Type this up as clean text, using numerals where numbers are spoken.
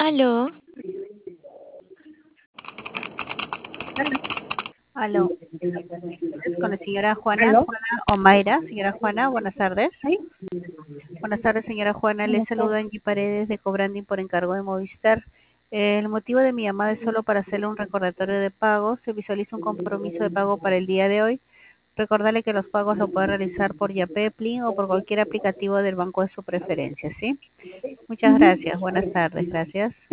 Aló, Aló, con la señora Juana, ¿Aló? Juana Omaira. Señora Juana, buenas tardes. Sí, Buenas tardes, señora Juana. Le buenas saluda tardes. Angie Paredes de Cobranding por encargo de Movistar. El motivo de mi llamada es solo para hacerle un recordatorio de pago. Se visualiza un compromiso de pago para el día de hoy. Recordarle que los pagos lo puede realizar por Yapé, Plin o por cualquier aplicativo del banco de su preferencia, ¿sí? Muchas Ujú. gracias. Buenas tardes. Gracias.